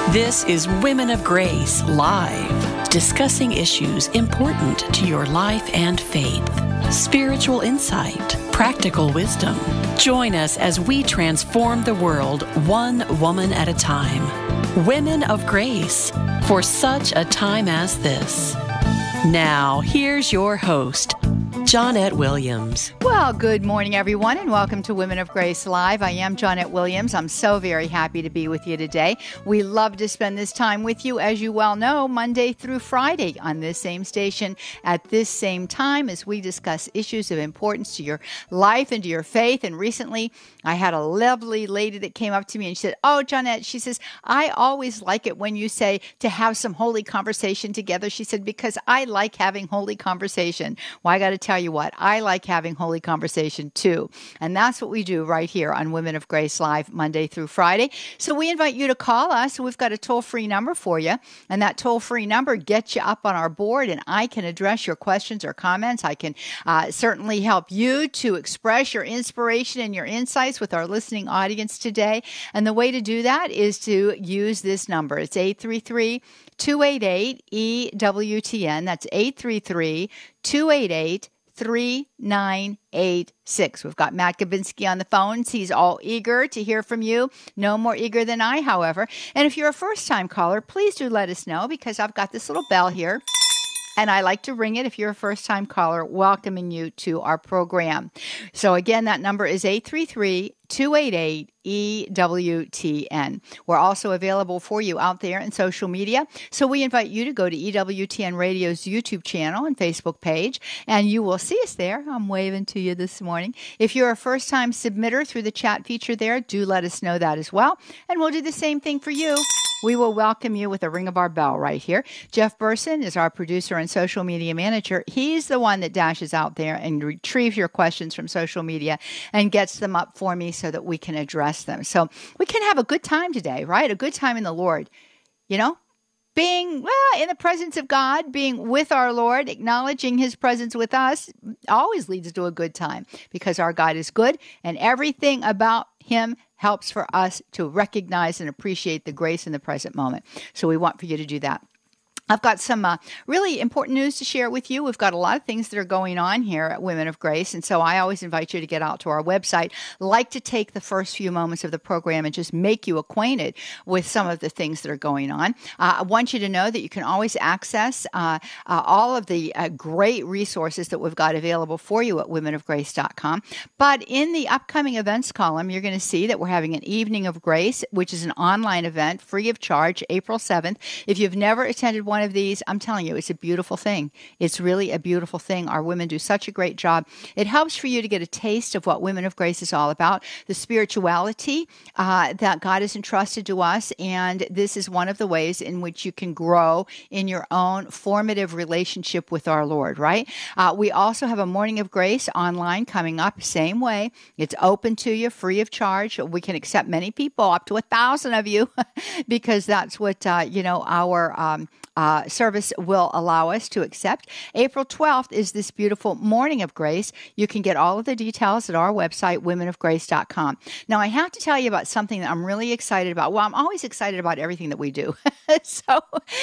This is Women of Grace Live, discussing issues important to your life and faith, spiritual insight, practical wisdom. Join us as we transform the world one woman at a time. Women of Grace, for such a time as this. Now, here's your host, Johnnette Williams. Well, good morning, everyone, and welcome to Women of Grace Live. I am Johnnette Williams. I'm so very happy to be with you today. We love to spend this time with you, as you well know, Monday through Friday on this same station at this same time as we discuss issues of importance to your life and to your faith. And recently, I had a lovely lady that came up to me and she said, "Oh, Johnnette," she says, "I always like it when you say to have some holy conversation together." She said, "Because I like having holy conversation." Well, I got to tell you what, I like having holy conversation too. And that's what we do right here on Women of Grace Live, Monday through Friday. So we invite you to call us. We've got a toll-free number for you. And that toll-free number gets you up on our board, and I can address your questions or comments. I can certainly help you to express your inspiration and your insights with our listening audience today. And the way to do that is to use this number. It's 833-288-EWTN. That's 833-288-3986. We've got Matt Gabinski on the phones. He's all eager to hear from you. No more eager than I, however. And if you're a first-time caller, please do let us know, because I've got this little bell here, and I like to ring it if you're a first-time caller, welcoming you to our program. So again, that number is 833-288-EWTN. We're also available for you out there in social media. So we invite you to go to EWTN Radio's YouTube channel and Facebook page, and you will see us there. I'm waving to you this morning. If you're a first-time submitter through the chat feature there, do let us know that as well. And we'll do the same thing for you. We will welcome you with a ring of our bell right here. Jeff Burson is our producer and social media manager. He's the one that dashes out there and retrieves your questions from social media and gets them up for me so that we can address them. So we can have a good time today, right? A good time in the Lord. You know, being in the presence of God, being with our Lord, acknowledging His presence with us always leads to a good time, because our God is good and everything about Him helps for us to recognize and appreciate the grace in the present moment. So we want for you to do that. I've got some really important news to share with you. We've got a lot of things that are going on here at Women of Grace, and so I always invite you to get out to our website. Like to take the first few moments of the program and just make you acquainted with some of the things that are going on. I want you to know that you can always access all of the great resources that we've got available for you at womenofgrace.com. But in the upcoming events column, you're going to see that we're having an Evening of Grace, which is an online event free of charge, April 7th. If you've never attended one of these, I'm telling you, it's a beautiful thing. It's really a beautiful thing. Our women do such a great job. It helps for you to get a taste of what Women of Grace is all about, the spirituality that God has entrusted to us, and this is one of the ways in which you can grow in your own formative relationship with our Lord, right? We also have a Morning of Grace online coming up, same way. It's open to you, free of charge. We can accept many people, up to 1,000 of you, because that's what, our service will allow us to accept. April 12th is this beautiful Morning of Grace. You can get all of the details at our website, womenofgrace.com. Now, I have to tell you about something that I'm really excited about. Well, I'm always excited about everything that we do. So,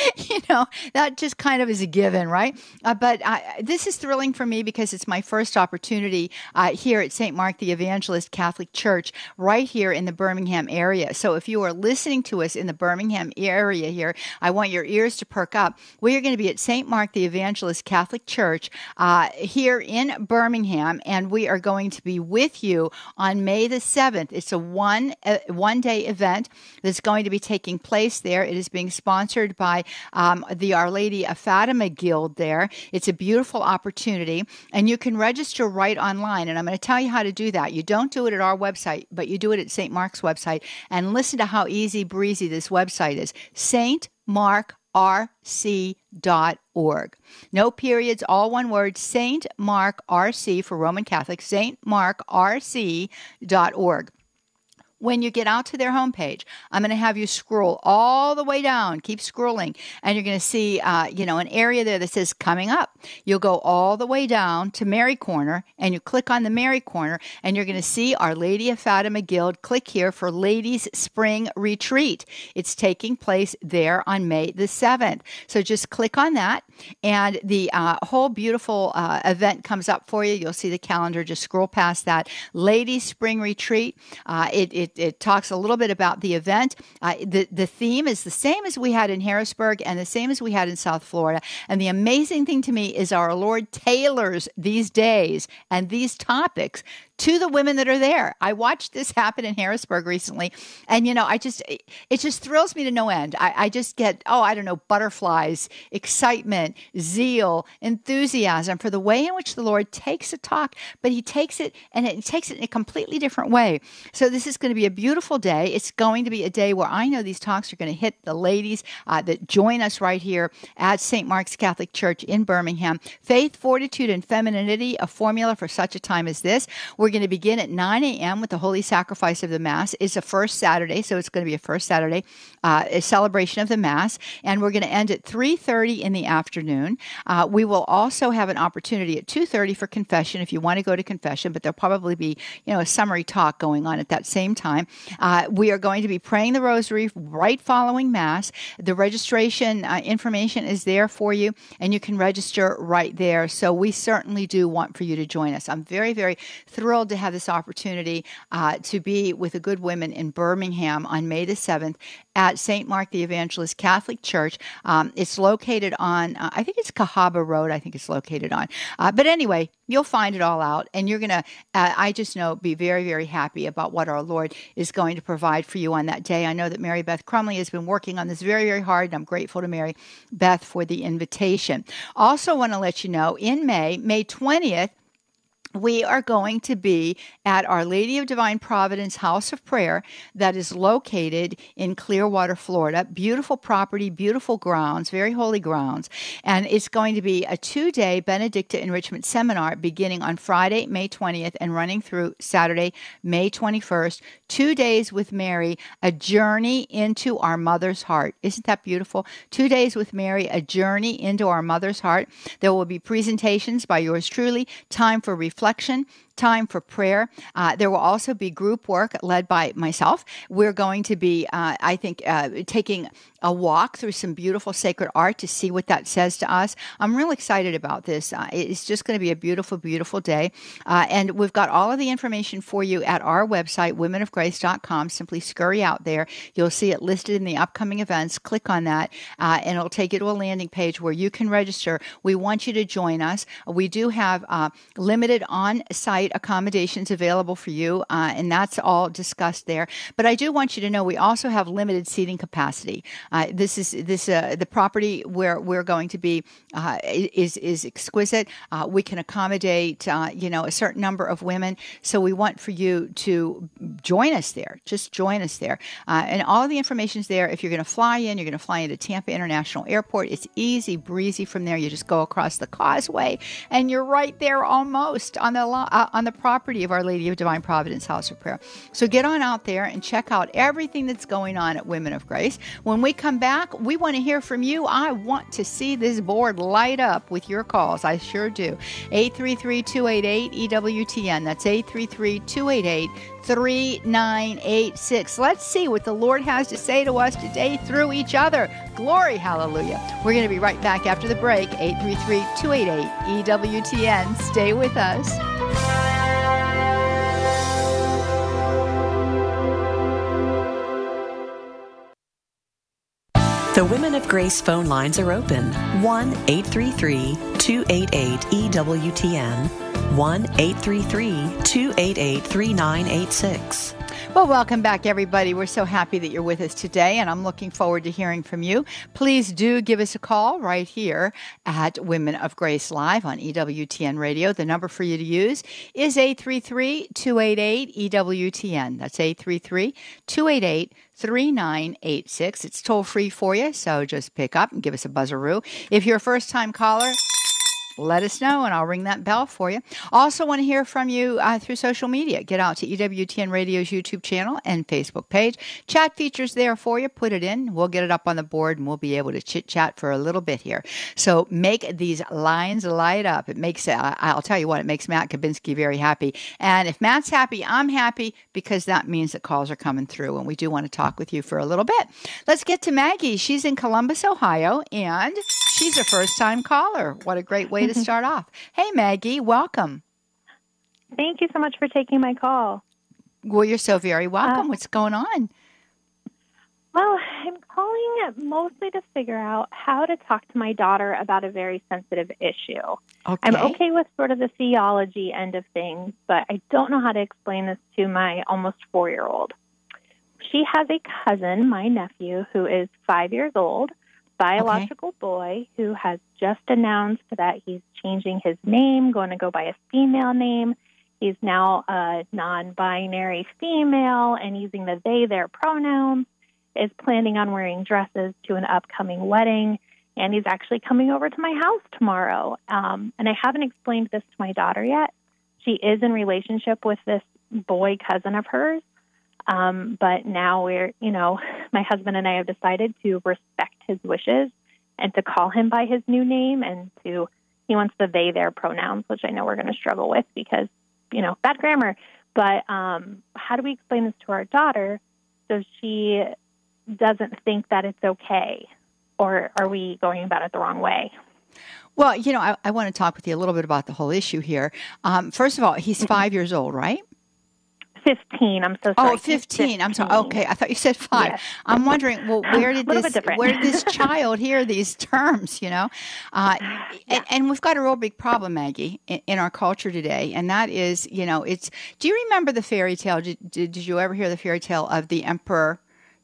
that just kind of is a given, right? But this is thrilling for me because it's my first opportunity here at St. Mark the Evangelist Catholic Church, right here in the Birmingham area. So if you are listening to us in the Birmingham area here, I want your ears to perk up. We are going to be at St. Mark the Evangelist Catholic Church here in Birmingham, and we are going to be with you on May the 7th. It's a one-day event that's going to be taking place there. It is being sponsored by the Our Lady of Fatima Guild there. It's a beautiful opportunity, and you can register right online, and I'm going to tell you how to do that. You don't do it at our website, but you do it at St. Mark's website, and listen to how easy breezy this website is. stmarkrc.org. No periods, all one word, St. Mark RC for Roman Catholics, stmarkrc.org. When you get out to their homepage, I'm going to have you scroll all the way down. Keep scrolling. And you're going to see, an area there that says coming up. You'll go all the way down to Mary Corner, and you click on the Mary Corner, and you're going to see Our Lady of Fatima Guild. Click here for Ladies Spring Retreat. It's taking place there on May the 7th. So just click on that, and the whole beautiful event comes up for you. You'll see the calendar. Just scroll past that. Ladies Spring Retreat. It talks a little bit about the event. The theme is the same as we had in Harrisburg and the same as we had in South Florida. And the amazing thing to me is our Lord tailors these days and these topics to the women that are there. I watched this happen in Harrisburg recently, and it just thrills me to no end. I just get, butterflies, excitement, zeal, enthusiasm for the way in which the Lord takes a talk, but he takes it and it takes it in a completely different way. So this is going to be a beautiful day. It's going to be a day where I know these talks are going to hit the ladies that join us right here at St. Mark's Catholic Church in Birmingham. Faith, fortitude, and femininity, a formula for such a time as this. We're going to begin at 9 a.m. with the Holy Sacrifice of the Mass. It's a first Saturday, so it's going to be a first Saturday a celebration of the Mass, and we're going to end at 3:30 in the afternoon. We will also have an opportunity at 2:30 for confession if you want to go to confession, but there'll probably be a summary talk going on at that same time. We are going to be praying the Rosary right following Mass. The registration information is there for you, and you can register right there. So we certainly do want for you to join us. I'm very, very thrilled to have this opportunity to be with the good women in Birmingham on May the 7th at St. Mark the Evangelist Catholic Church. It's located on, I think it's Cahaba Road, I think it's located on. But anyway, you'll find it all out, and you're going to, I just know, be very, very happy about what our Lord is going to provide for you on that day. I know that Mary Beth Crumley has been working on this very, very hard, and I'm grateful to Mary Beth for the invitation. Also want to let you know, in May 20th, we are going to be at Our Lady of Divine Providence House of Prayer that is located in Clearwater, Florida. Beautiful property, beautiful grounds, very holy grounds. And it's going to be a 2-day Benedicta Enrichment Seminar beginning on Friday, May 20th and running through Saturday, May 21st. 2 days with Mary, a journey into our mother's heart. Isn't that beautiful? 2 days with Mary, a journey into our mother's heart. There will be presentations by yours truly, time for reflection, time for prayer. There will also be group work led by myself. We're going to be, taking a walk through some beautiful sacred art to see what that says to us. I'm real excited about this. It's just going to be a beautiful, beautiful day. And we've got all of the information for you at our website, womenofgrace.com. Simply scurry out there. You'll see it listed in the upcoming events. Click on that, and it'll take you to a landing page where you can register. We want you to join us. We do have limited on-site accommodations available for you, and that's all discussed there. But I do want you to know we also have limited seating capacity. The property where we're going to be is exquisite. We can accommodate a certain number of women, so we want for you to join us there. Just join us there, and all of the information is there. If you're going to fly in, you're going to fly into Tampa International Airport. It's easy breezy from there. You just go across the causeway, and you're right there almost on the property of Our Lady of Divine Providence House of Prayer. So get on out there and check out everything that's going on at Women of Grace. When we come back, we want to hear from you. I want to see this board light up with your calls. I sure do. 833-288-EWTN. That's 833-288-3986. Let's see what the Lord has to say to us today through each other. Glory, hallelujah. We're going to be right back after the break. 833-288-EWTN. Stay with us. The Women of Grace phone lines are open. 1-833-288-EWTN. 1-833-288-3986. Well, welcome back, everybody. We're so happy that you're with us today, and I'm looking forward to hearing from you. Please do give us a call right here at Women of Grace Live on EWTN Radio. The number for you to use is 833-288-EWTN. That's 833-288-3986. It's toll free for you, so just pick up and give us a buzzaroo. If you're a first-time caller, let us know, and I'll ring that bell for you. Also want to hear from you through social media. Get out to EWTN Radio's YouTube channel and Facebook page. Chat features there for you. Put it in. We'll get it up on the board, and we'll be able to chit-chat for a little bit here. So make these lines light up. It makes, I'll tell you what, it makes Matt Kabinski very happy. And if Matt's happy, I'm happy, because that means that calls are coming through, and we do want to talk with you for a little bit. Let's get to Maggie. She's in Columbus, Ohio, and she's a first-time caller. What a great way to start off. Hey, Maggie, welcome. Thank you so much for taking my call. Well, you're so very welcome. What's going on? Well, I'm calling mostly to figure out how to talk to my daughter about a very sensitive issue. Okay. I'm okay with sort of the theology end of things, but I don't know how to explain this to my almost 4-year-old. She has a cousin, my nephew, who is 5 years old, biological boy, who has just announced that he's changing his name, going to go by a female name. He's now a non-binary female and using the they, their pronouns, is planning on wearing dresses to an upcoming wedding, and he's actually coming over to my house tomorrow. And I haven't explained this to my daughter yet. She is in relationship with this boy cousin of hers. But now my husband and I have decided to respect his wishes and to call him by his new name, and he wants the they, their pronouns, which I know we're going to struggle with because, bad grammar. But how do we explain this to our daughter so she doesn't think that it's okay? Or are we going about it the wrong way? Well, I want to talk with you a little bit about the whole issue here. First of all, he's 5 years old, right? 15. I'm so sorry. Oh, 15. I'm sorry. Okay. I thought you said 5. Yes. I'm wondering, well, where did this child hear these terms, And we've got a real big problem, Maggie, in our culture today. And that is, do you remember the fairy tale? Did you ever hear the fairy tale of the emperor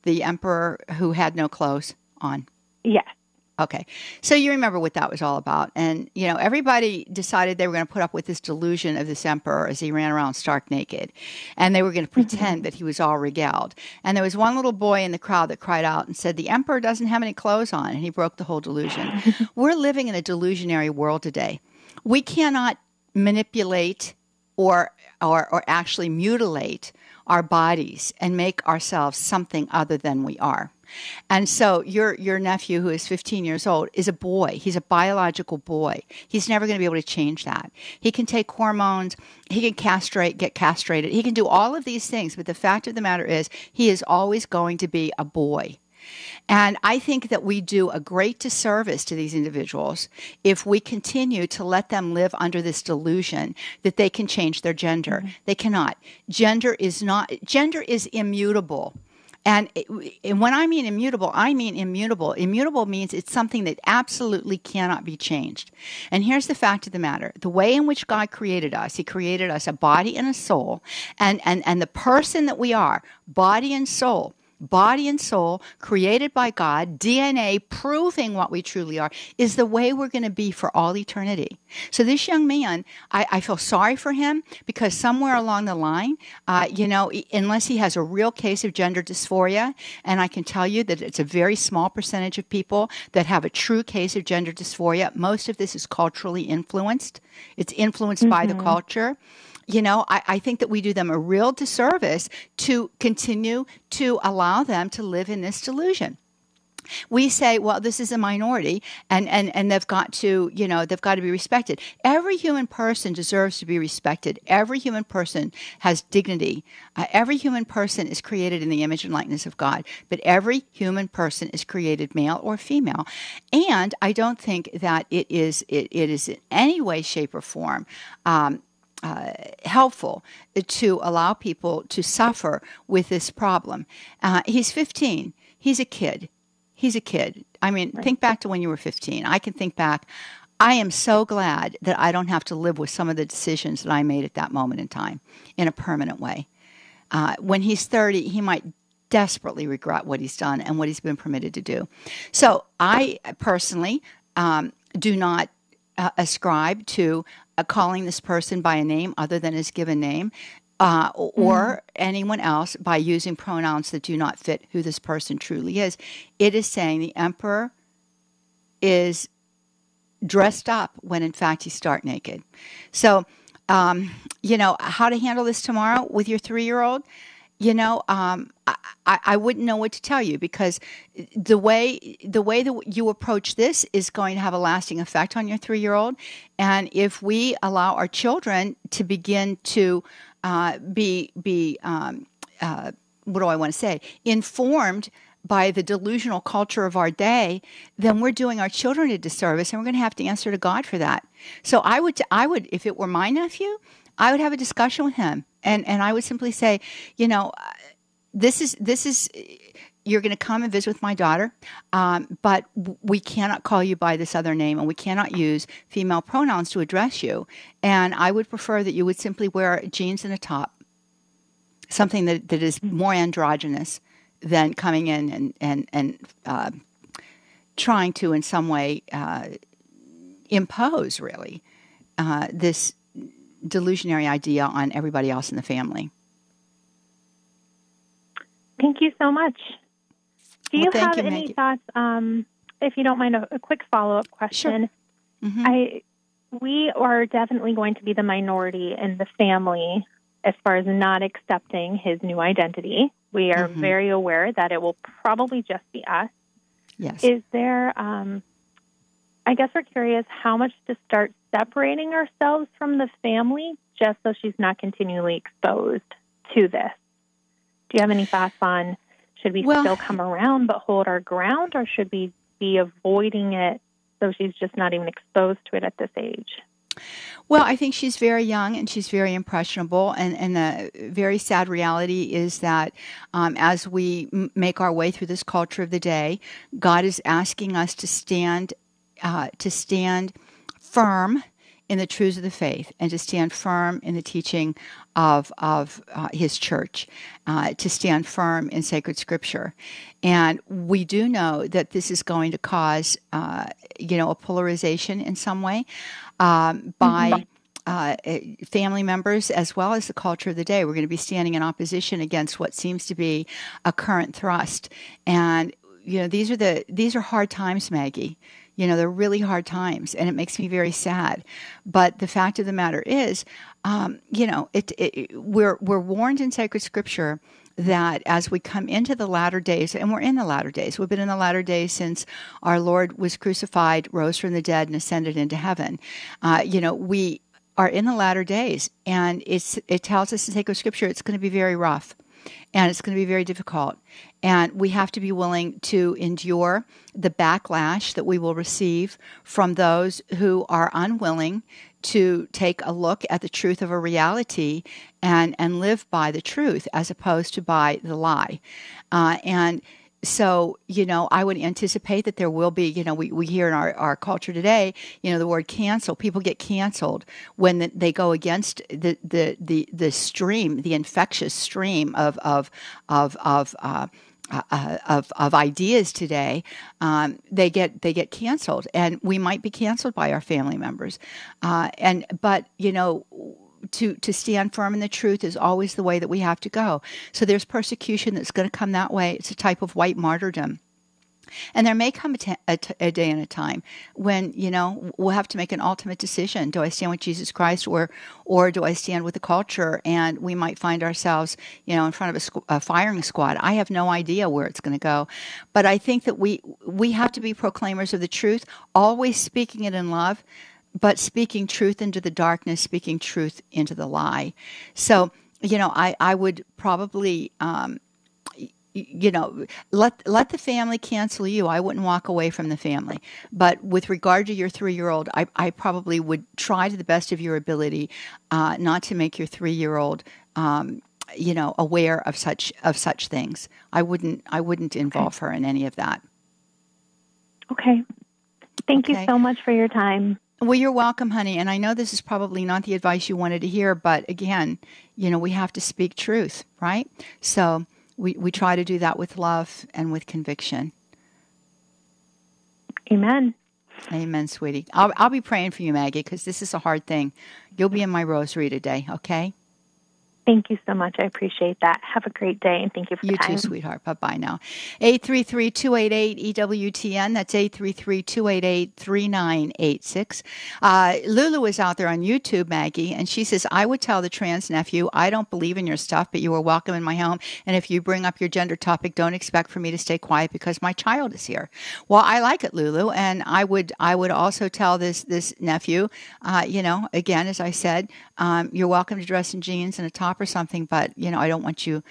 who had no clothes on? Yes. Okay. So you remember what that was all about. And, everybody decided they were going to put up with this delusion of this emperor as he ran around stark naked. And they were going to pretend that he was all regaled. And there was one little boy in the crowd that cried out and said, the emperor doesn't have any clothes on. And he broke the whole delusion. We're living in a delusionary world today. We cannot manipulate or actually mutilate our bodies and make ourselves something other than we are. And so your nephew, who is 15 years old, is a boy. He's a biological boy. He's never going to be able to change that. He can take hormones. He can get castrated. He can do all of these things. But the fact of the matter is, he is always going to be a boy. And I think that we do a great disservice to these individuals if we continue to let them live under this delusion that they can change their gender. They cannot. Gender is immutable. And when I mean immutable, I mean immutable. Immutable means it's something that absolutely cannot be changed. And here's the fact of the matter. The way in which God created us, he created us a body and a soul. And the person that we are, body and soul, created by God, DNA proving what we truly are, is the way we're going to be for all eternity. So this young man, I feel sorry for him because somewhere along the line, unless he has a real case of gender dysphoria, and I can tell you that it's a very small percentage of people that have a true case of gender dysphoria. Most of this is culturally influenced. It's influenced by the culture. I think that we do them a real disservice to continue to allow them to live in this delusion. We say, well, this is a minority and they've got to be respected. Every human person deserves to be respected. Every human person has dignity. Every human person is created in the image and likeness of God, but every human person is created male or female. And I don't think that it is in any way, shape, or form helpful to allow people to suffer with this problem. He's 15. He's a kid. I mean, think back to when you were 15. I can think back. I am so glad that I don't have to live with some of the decisions that I made at that moment in time in a permanent way. When he's 30, he might desperately regret what he's done and what he's been permitted to do. So I personally do not ascribe to calling this person by a name other than his given name, or anyone else by using pronouns that do not fit who this person truly is. It is saying the emperor is dressed up when in fact he's stark naked. So, how to handle this tomorrow with your 3-year-old, I wouldn't know what to tell you, because the way that you approach this is going to have a lasting effect on your 3-year-old. And if we allow our children to begin to informed by the delusional culture of our day, then we're doing our children a disservice, and we're going to have to answer to God for that. So I would, if it were my nephew, I would have a discussion with him, and I would simply say, this is you're going to come and visit with my daughter, but we cannot call you by this other name, and we cannot use female pronouns to address you. And I would prefer that you would simply wear jeans and a top, something that is more androgynous than coming in and trying to in some way impose really this delusionary idea on everybody else in the family. Thank you so much. Do you have any Maggie. thoughts, if you don't mind, a quick follow-up question? Sure. Mm-hmm. We are definitely going to be the minority in the family as far as not accepting his new identity. We are very aware that it will probably just be us. Yes. Is there, I guess we're curious how much to start separating ourselves from the family just so she's not continually exposed to this. Do you have any thoughts on, should we still come around but hold our ground, or should we be avoiding it so she's just not even exposed to it at this age? Well, I think she's very young and she's very impressionable. And the very sad reality is that as we make our way through this culture of the day, God is asking us to stand firm in the truths of the faith, and to stand firm in the teaching of His church, to stand firm in sacred Scripture. And we do know that this is going to cause, a polarization in some way by family members as well as the culture of the day. We're going to be standing in opposition against what seems to be a current thrust. And these are hard times, Maggie. They're really hard times, and it makes me very sad. But the fact of the matter is, we're warned in sacred Scripture that as we come into the latter days, and we're in the latter days, we've been in the latter days since our Lord was crucified, rose from the dead, and ascended into heaven. We are in the latter days, and it tells us in sacred Scripture it's going to be very rough. And it's going to be very difficult. And we have to be willing to endure the backlash that we will receive from those who are unwilling to take a look at the truth of a reality and live by the truth as opposed to by the lie. And so, I would anticipate that there will be, we hear in our culture today, the word cancel. People get canceled when they go against the stream, the infectious stream of ideas today. They get canceled, and we might be canceled by our family members. But to stand firm in the truth is always the way that we have to go. So there's persecution that's going to come that way. It's a type of white martyrdom. And there may come a day and a time when, we'll have to make an ultimate decision. Do I stand with Jesus Christ or do I stand with the culture? And we might find ourselves, in front of a firing squad. I have no idea where it's going to go. But I think that we have to be proclaimers of the truth, always speaking it in love, but speaking truth into the darkness, speaking truth into the lie. So, I would probably, let the family cancel you. I wouldn't walk away from the family. But with regard to your 3-year-old, I probably would try to the best of your ability not to make your 3-year-old, aware of such things. I wouldn't involve her in any of that. Okay. Thank you so much for your time. Well, you're welcome, honey. And I know this is probably not the advice you wanted to hear, but again, we have to speak truth, right? So we try to do that with love and with conviction. Amen. Amen, sweetie. I'll be praying for you, Maggie, because this is a hard thing. You'll be in my rosary today, okay? Thank you so much. I appreciate that. Have a great day, and thank you for the time. You too, sweetheart. Bye-bye now. 833-288-EWTN. That's 833-288-3986. Lulu is out there on YouTube, Maggie, and she says, I would tell the trans nephew, I don't believe in your stuff, but you are welcome in my home. And if you bring up your gender topic, don't expect for me to stay quiet because my child is here. Well, I like it, Lulu, and I would also tell this nephew, again, as I said, you're welcome to dress in jeans and a top or something, but, I don't want you,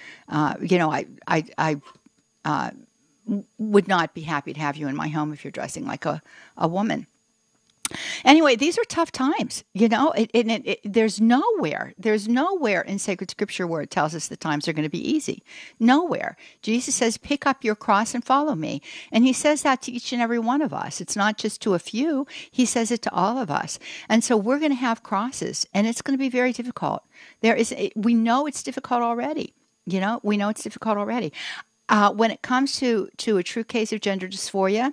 I would not be happy to have you in my home if you're dressing like a woman. Anyway, these are tough times, there's nowhere in sacred scripture where it tells us the times are going to be easy. Nowhere. Jesus says, pick up your cross and follow me. And he says that to each and every one of us. It's not just to a few. He says it to all of us. And so we're going to have crosses, and it's going to be very difficult. We know it's difficult already. When it comes to a true case of gender dysphoria,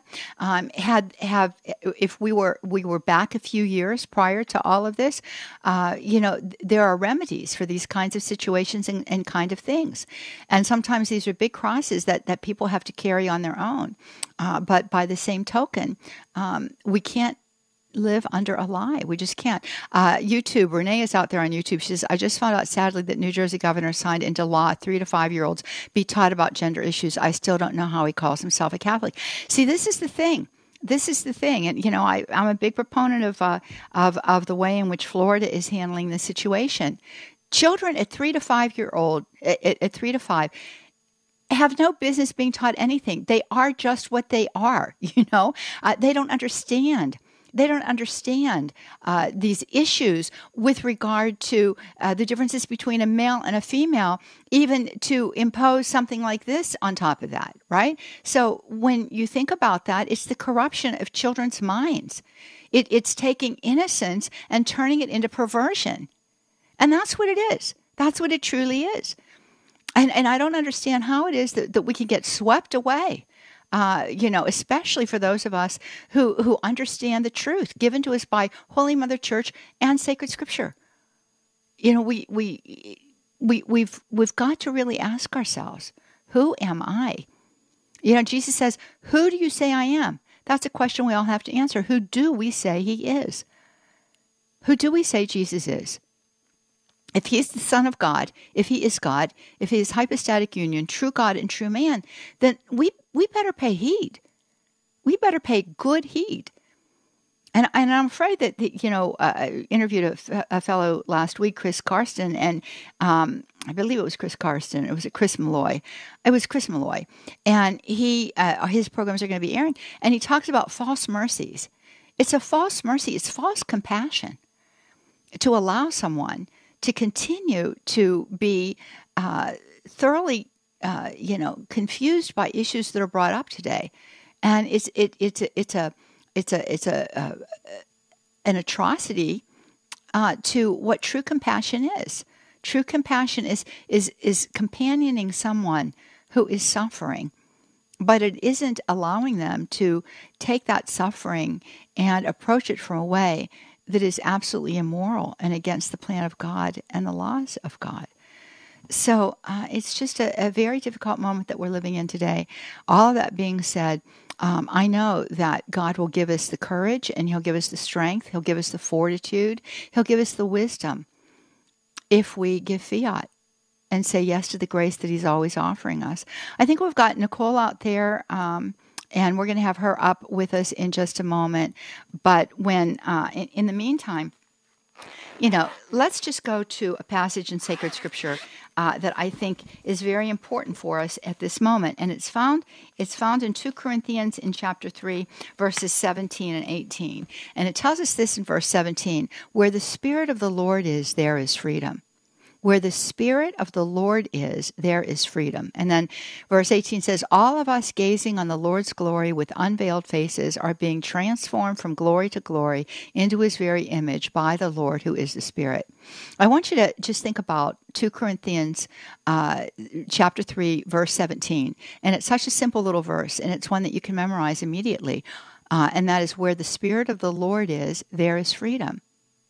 if we were back a few years prior to all of this, there are remedies for these kinds of situations and kind of things. And sometimes these are big crosses that people have to carry on their own. But by the same token, we can't live under a lie. We just can't. YouTube, Renee is out there on YouTube. She says, I just found out sadly that New Jersey governor signed into law 3 to 5 year olds be taught about gender issues. I still don't know how he calls himself a Catholic. See, this is the thing. And, I'm a big proponent of the way in which Florida is handling the situation. Children at 3 to 5 year old, at 3 to 5, have no business being taught anything. They are just what they are, They don't understand. They don't understand these issues with regard to the differences between a male and a female, even to impose something like this on top of that, right? So when you think about that, it's the corruption of children's minds. It's taking innocence and turning it into perversion. And that's what it is. That's what it truly is. And I don't understand how it is that we can get swept away. Especially for those of us who understand the truth given to us by Holy Mother Church and sacred scripture. We've got to really ask ourselves, who am I? Jesus says, who do you say I am? That's a question we all have to answer. Who do we say he is? Who do we say Jesus is? If he is the Son of God, if he is God, if he is hypostatic union, true God and true man, then we better pay heed. We better pay good heed. And I'm afraid that, I interviewed a fellow last week, Chris Karsten, and I believe it was Chris Karsten. It was Chris Malloy. It was Chris Malloy. And his programs are going to be airing. And he talks about false mercies. It's a false mercy. It's false compassion to allow someone to continue to be thoroughly, confused by issues that are brought up today, and it's an atrocity to what true compassion is. True compassion is companioning someone who is suffering, but it isn't allowing them to take that suffering and approach it from a way that is absolutely immoral and against the plan of God and the laws of God. So it's just a very difficult moment that we're living in today. All of that being said, I know that God will give us the courage, and he'll give us the strength, he'll give us the fortitude, he'll give us the wisdom if we give fiat and say yes to the grace that he's always offering us. I think we've got Nicole out there, and we're going to have her up with us in just a moment. But when, in the meantime, let's just go to a passage in sacred scripture that I think is very important for us at this moment. And it's found in 2 Corinthians in chapter 3, verses 17 and 18. And it tells us this in verse 17, where the Spirit of the Lord is, there is freedom. Where the Spirit of the Lord is, there is freedom. And then verse 18 says, all of us gazing on the Lord's glory with unveiled faces are being transformed from glory to glory into his very image by the Lord who is the Spirit. I want you to just think about 2 Corinthians chapter 3, verse 17. And it's such a simple little verse, and it's one that you can memorize immediately. And that is, where the Spirit of the Lord is, there is freedom.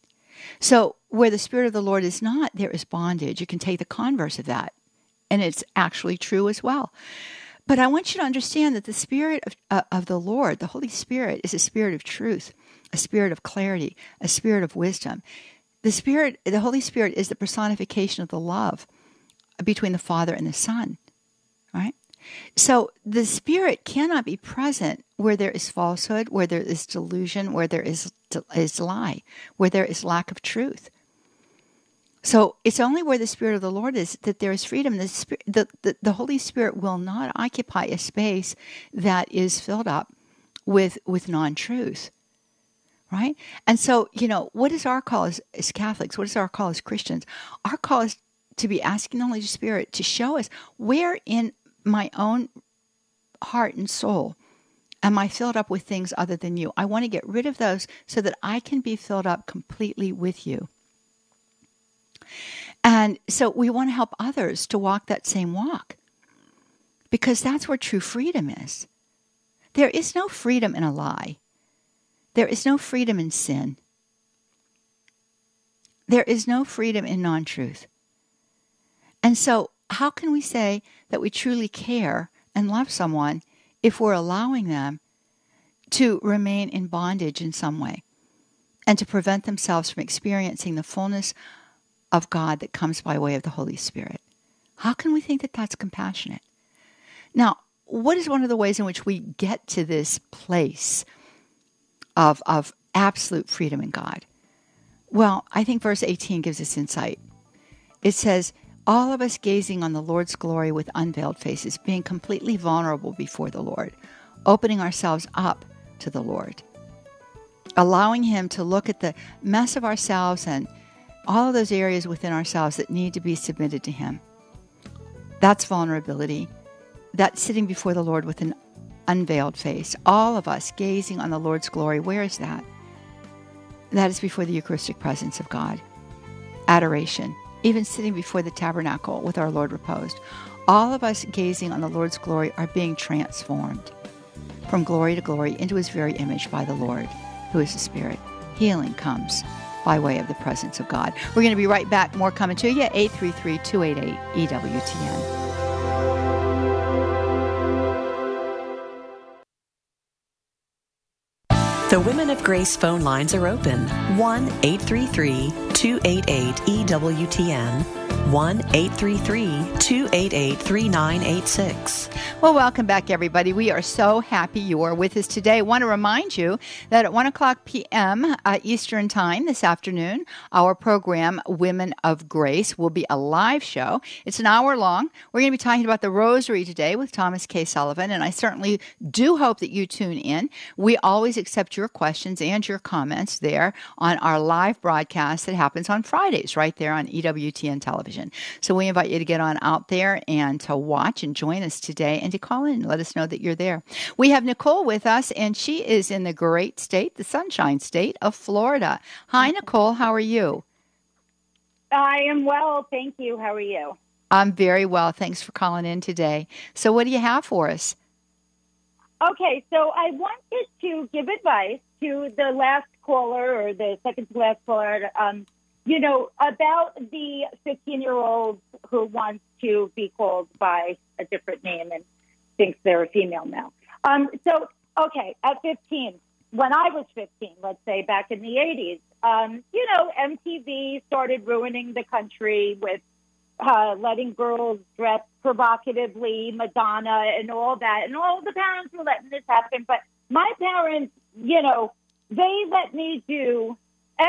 So where the Spirit of the Lord is not, there is bondage. You can take the converse of that, and it's actually true as well. But I want you to understand that the Spirit of the Lord, the Holy Spirit, is a spirit of truth, a spirit of clarity, a spirit of wisdom. The Holy Spirit is the personification of the love between the Father and the Son, right? So the Spirit cannot be present where there is falsehood, where there is delusion, where there is lie, where there is lack of truth. So it's only where the Spirit of the Lord is that there is freedom. The Holy Spirit will not occupy a space that is filled up with non-truth, right? And so, what is our call as Catholics? What is our call as Christians? Our call is to be asking the Holy Spirit to show us where in my own heart and soul am I filled up with things other than you. I want to get rid of those so that I can be filled up completely with you. And so we want to help others to walk that same walk, because that's where true freedom is. There is no freedom in a lie. There is no freedom in sin. There is no freedom in non-truth. And so how can we say that we truly care and love someone if we're allowing them to remain in bondage in some way and to prevent themselves from experiencing the fullness of God that comes by way of the Holy Spirit? How can we think that that's compassionate? Now, what is one of the ways in which we get to this place of absolute freedom in God? Well, I think verse 18 gives us insight. It says, all of us gazing on the Lord's glory with unveiled faces, being completely vulnerable before the Lord, opening ourselves up to the Lord, allowing Him to look at the mess of ourselves and all of those areas within ourselves that need to be submitted to Him. That's vulnerability. That's sitting before the Lord with an unveiled face. All of us gazing on the Lord's glory. Where is that? That is before the Eucharistic presence of God. Adoration. Even sitting before the tabernacle with our Lord reposed. All of us gazing on the Lord's glory are being transformed from glory to glory into His very image by the Lord, who is the Spirit. Healing comes by way of the presence of God. We're going to be right back. More coming to you. 833-288-EWTN. The Women of Grace phone lines are open. 1-833-288-EWTN. 1-833-288-3986. Well, welcome back, everybody. We are so happy you are with us today. I want to remind you that at 1 o'clock p.m. Eastern Time this afternoon, our program, Women of Grace, will be a live show. It's an hour long. We're going to be talking about the Rosary today with Thomas K. Sullivan, and I certainly do hope that you tune in. We always accept your questions and your comments there on our live broadcast that happens on Fridays right there on EWTN television. So we invite you to get on out there and to watch and join us today and to call in and let us know that you're there. We have Nicole with us, and she is in the great state, the Sunshine State of Florida. Hi, Nicole. How are you? I am well, thank you. How are you? I'm very well. Thanks for calling in today. So what do you have for us? Okay, so I wanted to give advice to the last caller or the second to last caller, about the 15-year-old who wants to be called by a different name and thinks they're a female now. At 15, when I was 15, let's say back in the 80s, MTV started ruining the country with letting girls dress provocatively, Madonna and all that. And all the parents were letting this happen. But my parents, they let me do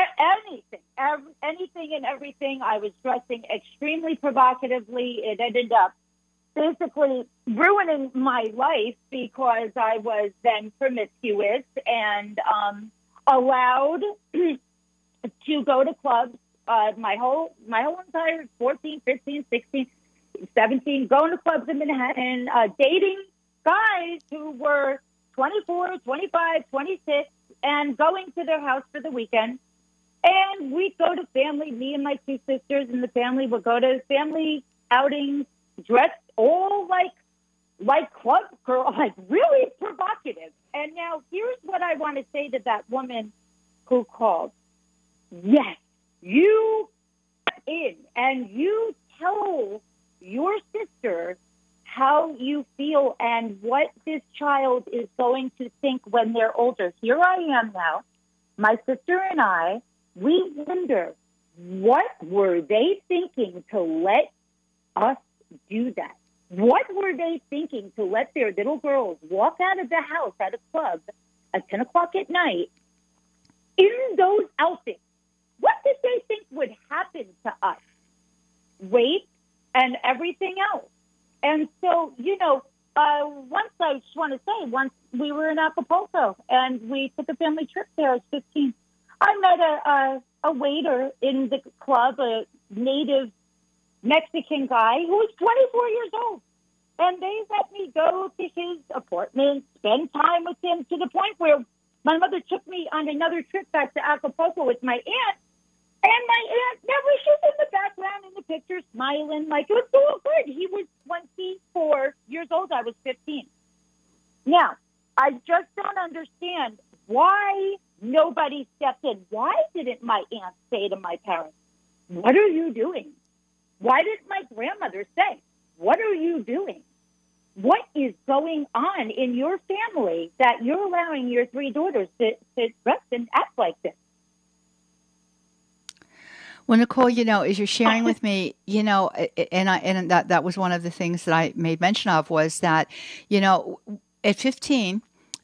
anything and everything. I was dressing extremely provocatively. It ended up basically ruining my life because I was then promiscuous and allowed to go to clubs my whole entire 14, 15, 16, 17, going to clubs in Manhattan, dating guys who were 24, 25, 26, and going to their house for the weekend. And we'd go to family, me and my two sisters and the family would go to family outings, dressed all like club girl, like really provocative. And now here's what I want to say to that woman who called. Yes, you in and you tell your sister how you feel and what this child is going to think when they're older. Here I am now, my sister and I, we wonder, what were they thinking to let us do that? What were they thinking to let their little girls walk out of the house at a club at 10 o'clock at night in those outfits? What did they think would happen to us? Rape and everything else. And so, once I just want to say, once we were in Acapulco and we took a family trip there at 15, I met a waiter in the club, a native Mexican guy who was 24 years old. And they let me go to his apartment, spend time with him, to the point where my mother took me on another trip back to Acapulco with my aunt. And my aunt, she was in the background in the picture, smiling like it was all good. He was 24 years old. I was 15. Now, I just don't understand why nobody stepped in. Why didn't my aunt say to my parents, what are you doing? Why didn't my grandmother say, what are you doing? What is going on in your family that you're allowing your three daughters to dress and act like this? Well, Nicole, as you're sharing with me, and that was one of the things that I made mention of was that, at 15,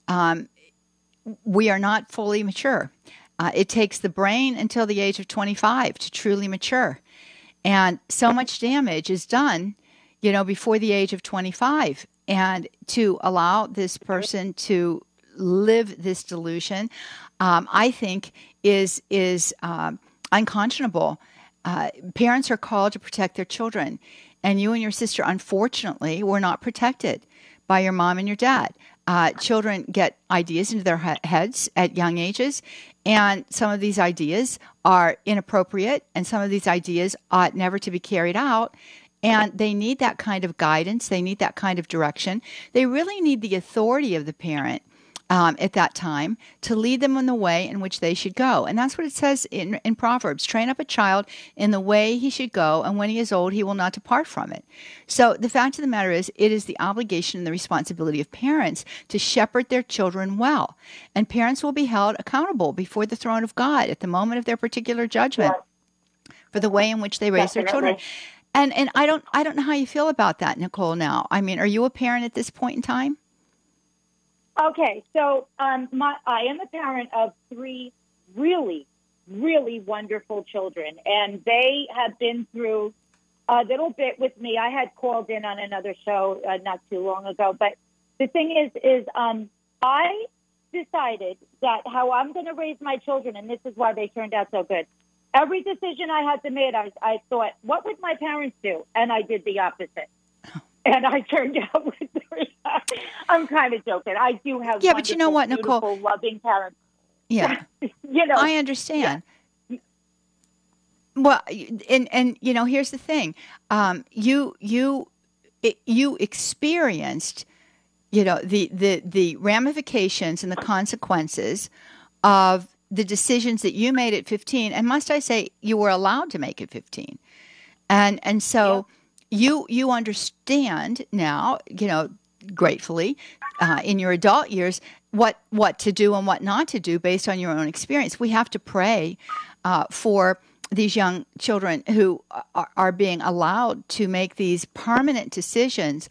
we are not fully mature. It takes the brain until the age of 25 to truly mature. And so much damage is done, before the age of 25. And to allow this person to live this delusion, I think is unconscionable. Parents are called to protect their children, and you and your sister, unfortunately, were not protected by your mom and your dad. Children get ideas into their heads at young ages, and some of these ideas are inappropriate, and some of these ideas ought never to be carried out. And they need that kind of guidance. They need that kind of direction. They really need the authority of the parent at that time to lead them in the way in which they should go. And that's what it says in Proverbs. Train up a child in the way he should go, and when he is old, he will not depart from it. So the fact of the matter is, it is the obligation and the responsibility of parents to shepherd their children well. And parents will be held accountable before the throne of God at the moment of their particular judgment for the way in which they raise their children. And I don't know how you feel about that, Nicole, now. I mean, are you a parent at this point in time? Okay, so I am a parent of three really, really wonderful children, and they have been through a little bit with me. I had called in on another show not too long ago, but the thing is I decided that how I'm going to raise my children, and this is why they turned out so good. Every decision I had to make, I thought, what would my parents do? And I did the opposite. And I turned out with three. I'm kind of joking. I do have but you know what, Nicole? Loving parents. Yeah. I understand. Yeah. Well, and here's the thing. You experienced, the ramifications and the consequences of the decisions that you made at 15, and must I say, you were allowed to make at 15. And so you understand now, gratefully, in your adult years, what to do and what not to do based on your own experience. We have to pray for these young children who are being allowed to make these permanent decisions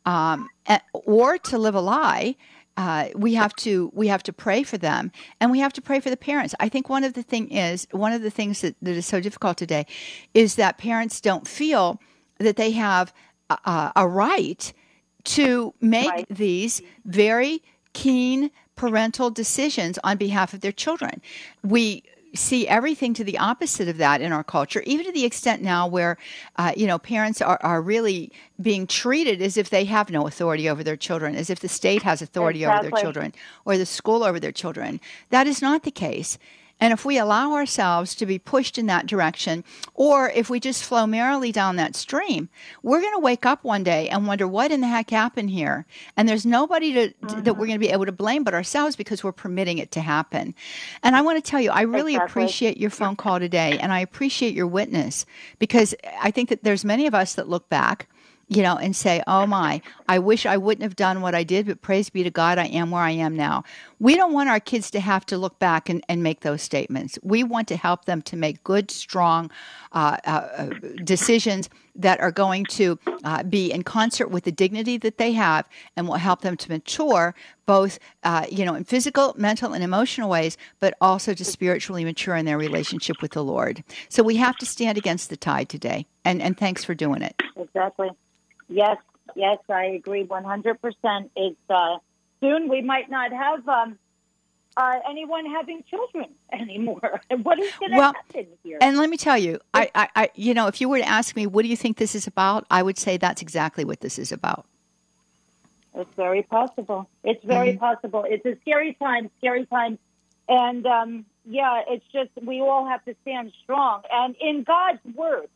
or to live a lie. We have to pray for them, and we have to pray for the parents. I think one of the things that is so difficult today is that parents don't feel that they have a right to make these very keen parental decisions on behalf of their children. We see everything to the opposite of that in our culture, even to the extent now where, parents are really being treated as if they have no authority over their children, as if the state has authority over their children or the school over their children. That is not the case. And if we allow ourselves to be pushed in that direction, or if we just flow merrily down that stream, we're going to wake up one day and wonder what in the heck happened here. And there's nobody that we're going to be able to blame but ourselves because we're permitting it to happen. And I want to tell you, I really appreciate your phone call today, and I appreciate your witness, because I think that there's many of us that look back, and say, oh my, I wish I wouldn't have done what I did, but praise be to God, I am where I am now. We don't want our kids to have to look back and make those statements. We want to help them to make good, strong decisions that are going to be in concert with the dignity that they have, and will help them to mature both, in physical, mental, and emotional ways, but also to spiritually mature in their relationship with the Lord. So we have to stand against the tide today, and thanks for doing it. Exactly. Yes, I agree 100%. It's soon we might not have anyone having children anymore. What is going to happen here? And let me tell you, I if you were to ask me, what do you think this is about? I would say that's exactly what this is about. It's very possible. It's very possible. It's a scary time. And, it's just we all have to stand strong. And in God's Word,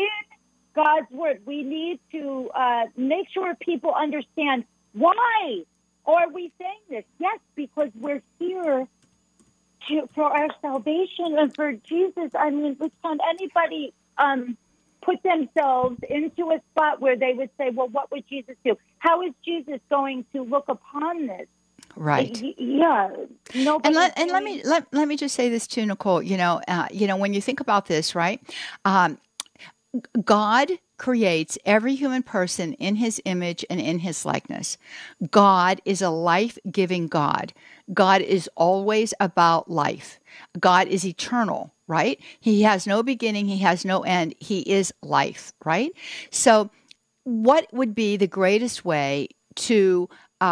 we need to make sure people understand why are we saying this. Yes, because we're here for our salvation and for Jesus. I mean, can anybody put themselves into a spot where they would say, well, what would Jesus do? How is Jesus going to look upon this? Right. Nobody. And let me just say this too, Nicole. When you think about this, right? God creates every human person in his image and in his likeness. God is a life-giving God. God is always about life. God is eternal, right? He has no beginning. He has no end. He is life, right? So what would be the greatest way to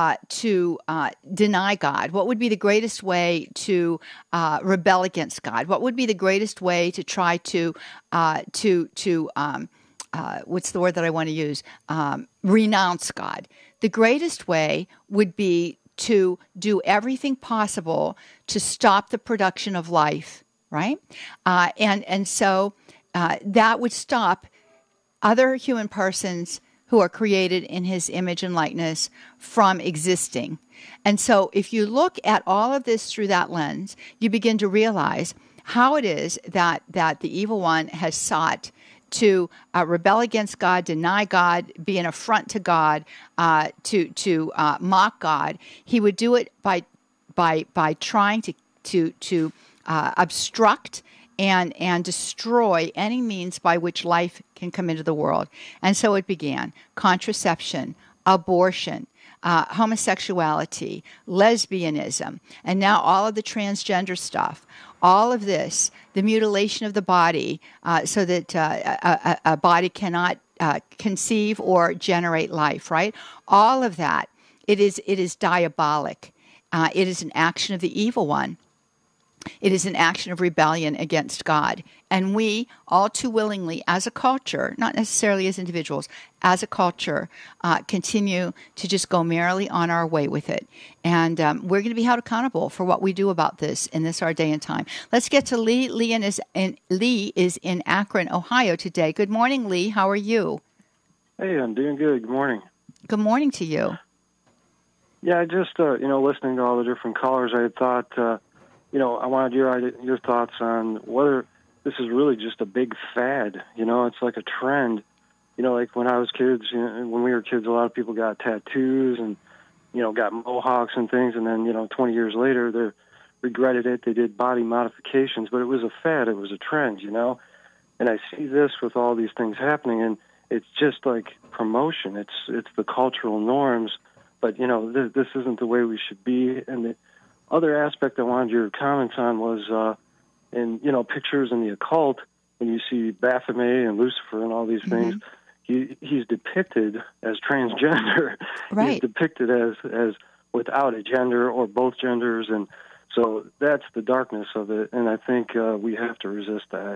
deny God? What would be the greatest way to rebel against God? What would be the greatest way to try to what's the word that I want to use? Renounce God. The greatest way would be to do everything possible to stop the production of life, right? And so that would stop other human persons who are created in his image and likeness from existing. And so if you look at all of this through that lens, you begin to realize how it is that the evil one has sought to rebel against God, deny God, be an affront to God, to mock God. He would do it by trying to obstruct and destroy any means by which life can come into the world. And so it began. Contraception, abortion, homosexuality, lesbianism, and now all of the transgender stuff. All of this, the mutilation of the body so that a body cannot conceive or generate life, right? All of that, it is diabolic. It is an action of the evil one. It is an action of rebellion against God. And we, all too willingly, as a culture, not necessarily as individuals, as a culture, continue to just go merrily on our way with it. And we're going to be held accountable for what we do about this in this our day and time. Let's get to Lee. Lee is in Akron, Ohio today. Good morning, Lee. How are you? Hey, I'm doing good. Good morning. Good morning to you. Yeah, I just, listening to all the different callers, I had thought... I wanted your thoughts on whether this is really just a big fad. It's like a trend. Like when I was kids, when we were kids, a lot of people got tattoos and, got mohawks and things. And then, 20 years later, they regretted it. They did body modifications, but it was a fad. It was a trend, And I see this with all these things happening, and it's just like promotion. It's the cultural norms, but, this isn't the way we should be. And the other aspect I wanted your comments on was in pictures in the occult, when you see Baphomet and Lucifer and all these things, he's depicted as transgender. Right. He's depicted as without a gender or both genders, and so that's the darkness of it. And I think we have to resist that.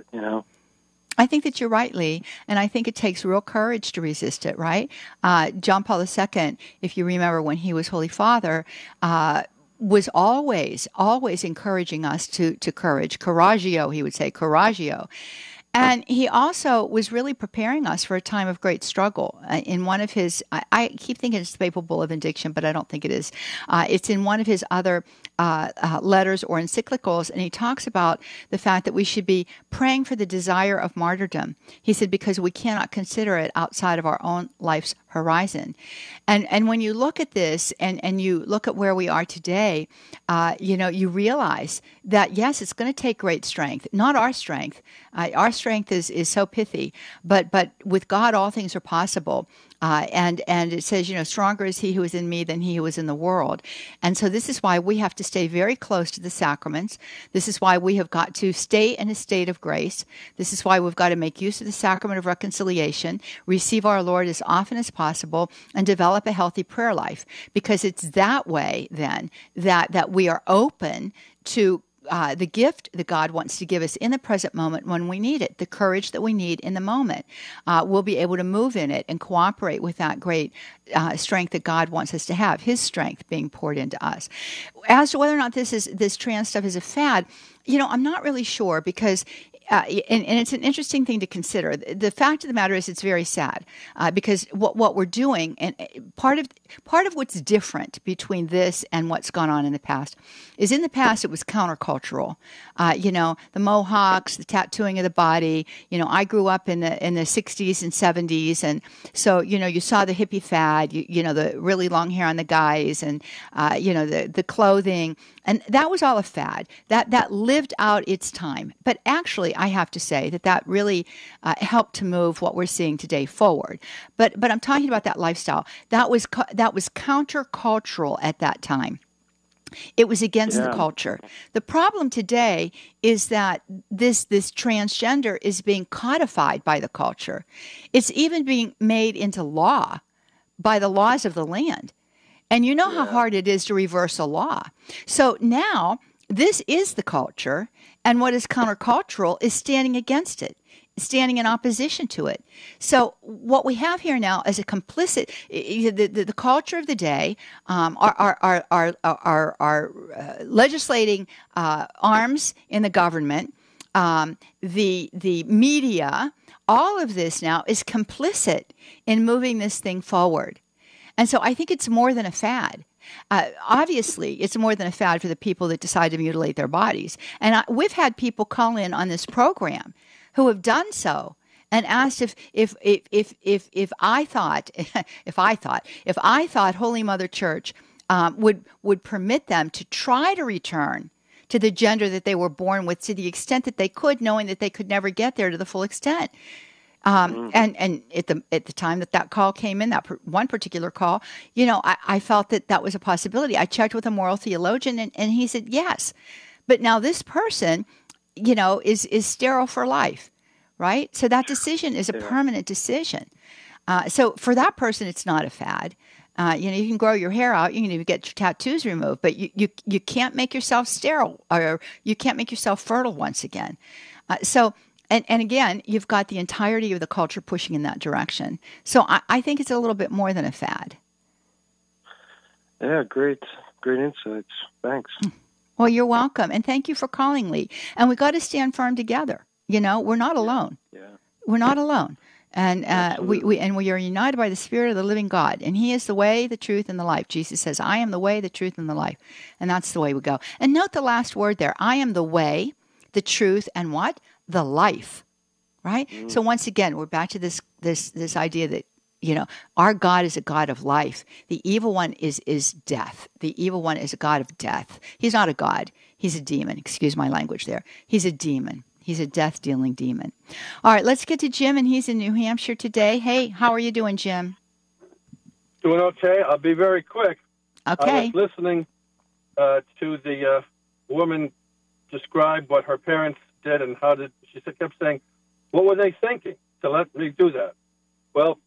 I think that you're right, Lee, and I think it takes real courage to resist it, right? John Paul II, if you remember when he was Holy Father, was always encouraging us to courage, couragio, he would say, couragio. And he also was really preparing us for a time of great struggle. In one of his, I keep thinking it's the Papal Bull of Indiction, but I don't think it is. It's in one of his other letters or encyclicals, and he talks about the fact that we should be praying for the desire of martyrdom. He said, because we cannot consider it outside of our own life's horizon. And when you look at this and you look at where we are today, you realize that, yes, it's going to take great strength, not our strength. Our strength is so pithy, but with God, all things are possible. And it says, stronger is he who is in me than he who is in the world. And so this is why we have to stay very close to the sacraments. This is why we have got to stay in a state of grace. This is why we've got to make use of the sacrament of reconciliation, receive our Lord as often as possible, and develop a healthy prayer life. Because it's that way, then, that we are open to the gift that God wants to give us in the present moment when we need it, the courage that we need in the moment. We'll be able to move in it and cooperate with that great strength that God wants us to have, his strength being poured into us. As to whether or not this trans stuff is a fad, I'm not really sure, because and it's an interesting thing to consider. The fact of the matter is, it's very sad because what we're doing, and part of what's different between this and what's gone on in the past is, in the past it was countercultural. The Mohawks, the tattooing of the body. I grew up in the 60s and 70s, and so you saw the hippie fad. The really long hair on the guys, and the clothing. And that was all a fad. That lived out its time. But actually, I have to say that really helped to move what we're seeing today forward. But I'm talking about that lifestyle. That was countercultural at that time. It was against the culture. The problem today is that this transgender is being codified by the culture. It's even being made into law by the laws of the land. And you know how hard it is to reverse a law. So now this is the culture, and what is countercultural is standing against it, standing in opposition to it. So what we have here now is a complicit, the culture of the day, are legislating arms in the government, the media. All of this now is complicit in moving this thing forward. And so I think it's more than a fad. Obviously, it's more than a fad for the people that decide to mutilate their bodies. And we've had people call in on this program who have done so and asked if I thought Holy Mother Church would permit them to try to return to the gender that they were born with, to the extent that they could, knowing that they could never get there to the full extent. And at the time that call came in, that one particular call, I felt that was a possibility. I checked with a moral theologian, and he said yes. But now this person, is sterile for life, right? So that decision is a permanent decision. So for that person, it's not a fad. You can grow your hair out, you can even get your tattoos removed, but you can't make yourself sterile, or you can't make yourself fertile once again. And again, you've got the entirety of the culture pushing in that direction. So I think it's a little bit more than a fad. Yeah, great insights. Thanks. Well, you're welcome. And thank you for calling, Lee. And we got to stand firm together. We're not alone. Yeah. We're not alone. And we are united by the Spirit of the living God. And he is the way, the truth, and the life. Jesus says, I am the way, the truth, and the life. And that's the way we go. And note the last word there. I am the way, the truth, and what? The life, right? So once again, we're back to this idea that, our God is a God of life. The evil one is death. The evil one is a God of death. He's not a God. He's a demon. Excuse my language there. He's a demon. He's a death-dealing demon. All right, let's get to Jim, and he's in New Hampshire today. Hey, how are you doing, Jim? Doing okay. I'll be very quick. Okay. I was listening to the woman describe what her parents did and she kept saying, what were they thinking to let me do that? Well,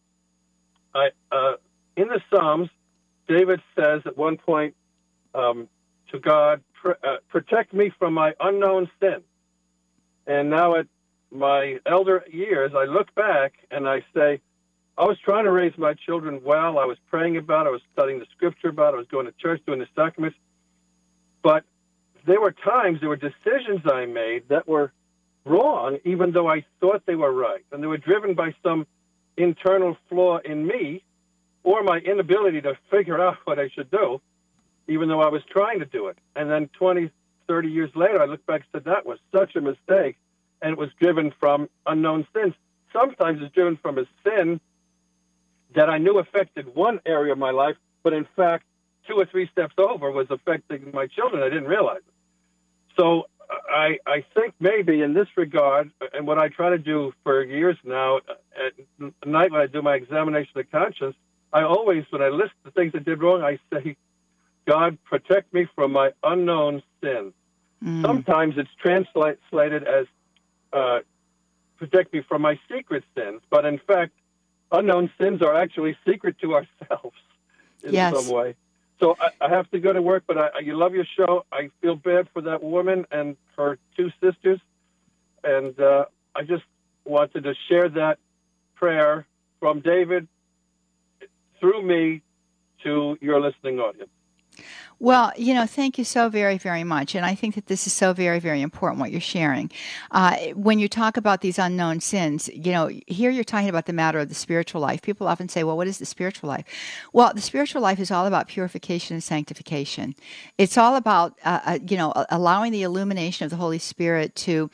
in the Psalms, David says at one point to God, protect me from my unknown sin. And now at my elder years, I look back and I say, I was trying to raise my children well. I was praying about it. I was studying the scripture about it. I was going to church, doing the sacraments. But there were decisions I made that were wrong, even though I thought they were right. And they were driven by some internal flaw in me or my inability to figure out what I should do, even though I was trying to do it. And then 20, 30 years later, I look back and said, that was such a mistake, and it was driven from unknown sins. Sometimes it's driven from a sin that I knew affected one area of my life, but in fact, 2 or 3 steps over was affecting my children. I didn't realize it. So I think maybe in this regard, and what I try to do for years now, at night when I do my examination of conscience, I always, when I list the things I did wrong, I say, God, protect me from my unknown sins. Sometimes it's translated as protect me from my secret sins, but in fact, unknown sins are actually secret to ourselves in some way. So I have to go to work, but you love your show. I feel bad for that woman and her 2 sisters, and I just wanted to share that prayer from David through me to your listening audience. Well, thank you so very, very much. And I think that this is so very, very important, what you're sharing. When you talk about these unknown sins, here you're talking about the matter of the spiritual life. People often say, well, what is the spiritual life? Well, the spiritual life is all about purification and sanctification. It's all about, allowing the illumination of the Holy Spirit to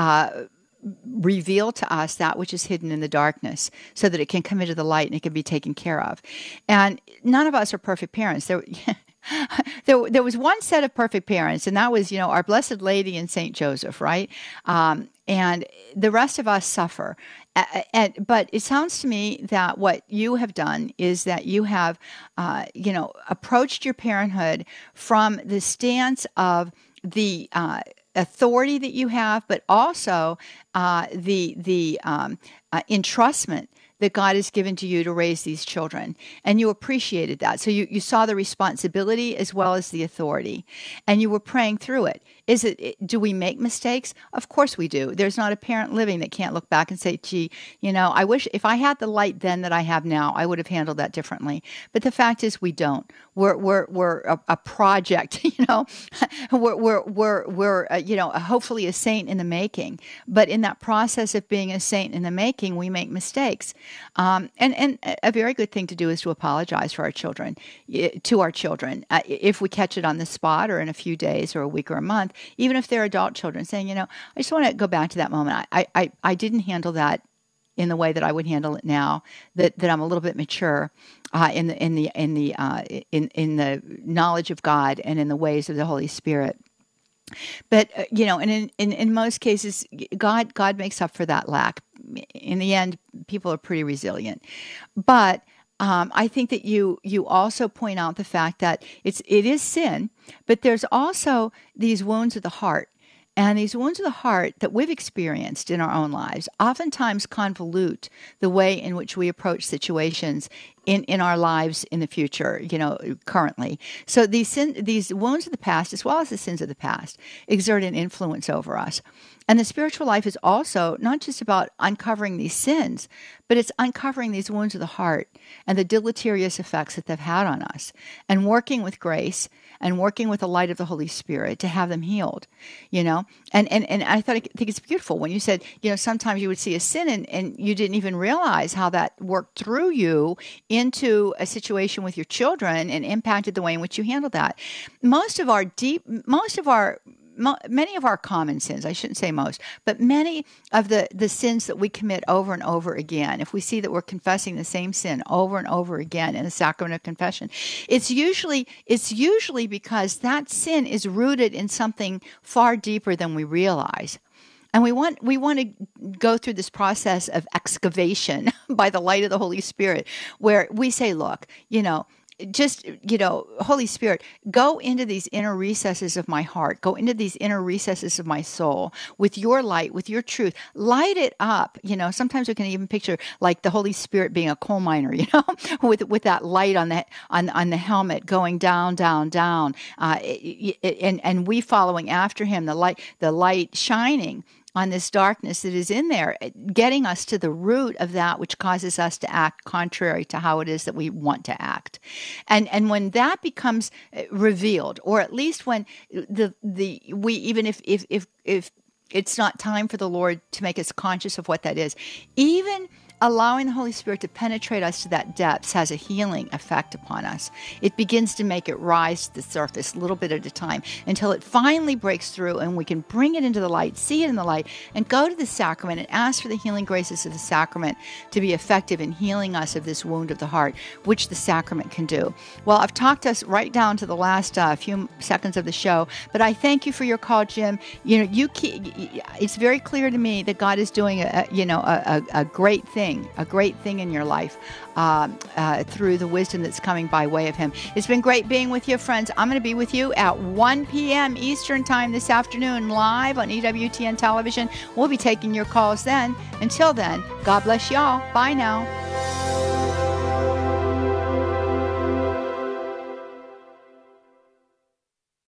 reveal to us that which is hidden in the darkness so that it can come into the light and it can be taken care of. And none of us are perfect parents. There was one set of perfect parents, and that was, our Blessed Lady and Saint Joseph, right? And the rest of us suffer. But it sounds to me that what you have done is that you have, approached your parenthood from the stance of the authority that you have, but also the entrustment that God has given to you to raise these children. And you appreciated that. So you saw the responsibility as well as the authority. And you were praying through it. Do we make mistakes? Of course we do. There's not a parent living that can't look back and say, gee, I wish if I had the light then that I have now, I would have handled that differently. But the fact is we don't. We're a project, we're hopefully a saint in the making. But in that process of being a saint in the making, we make mistakes. And a very good thing to do is to apologize to our children, if we catch it on the spot or in a few days or a week or a month, even if they're adult children, saying, I just want to go back to that moment. I didn't handle that in the way that I would handle it now, that I'm a little bit mature in the knowledge of God and in the ways of the Holy Spirit. But and in most cases, God makes up for that lack. In the end, people are pretty resilient. But I think that you also point out the fact that it is sin, but there's also these wounds of the heart. And these wounds of the heart that we've experienced in our own lives oftentimes convolute the way in which we approach situations in our lives in the future, currently. So these wounds of the past, as well as the sins of the past, exert an influence over us. And the spiritual life is also not just about uncovering these sins, but it's uncovering these wounds of the heart and the deleterious effects that they've had on us, and working with grace and working with the light of the Holy Spirit to have them healed, And I think it's beautiful when you said, sometimes you would see a sin and you didn't even realize how that worked through you into a situation with your children and impacted the way in which you handled that. Many of our common sins, I shouldn't say most, but many of the sins that we commit over and over again, if we see that we're confessing the same sin over and over again in the sacrament of confession, it's usually because that sin is rooted in something far deeper than we realize. And we want to go through this process of excavation by the light of the Holy Spirit, where we say, look, Holy Spirit, go into these inner recesses of my heart, go into these inner recesses of my soul with your light, with your truth, light it up. Sometimes we can even picture like the Holy Spirit being a coal miner, with that light on the helmet going down, down, down, and we following after him, the light shining on this darkness that is in there, getting us to the root of that which causes us to act contrary to how it is that we want to act. And when that becomes revealed, or at least when we even if it's not time for the Lord to make us conscious of what that is, even allowing the Holy Spirit to penetrate us to that depths has a healing effect upon us. It begins to make it rise to the surface a little bit at a time until it finally breaks through and we can bring it into the light, see it in the light, and go to the sacrament and ask for the healing graces of the sacrament to be effective in healing us of this wound of the heart, which the sacrament can do. Well, I've talked us right down to the last few seconds of the show, but I thank you for your call, Jim. It's very clear to me that God is doing a great thing in your life through the wisdom that's coming by way of him. It's been great being with you, friends. I'm going to be with you at 1 p.m. Eastern Time this afternoon, live on EWTN Television. We'll be taking your calls then. Until then, God bless y'all. Bye now.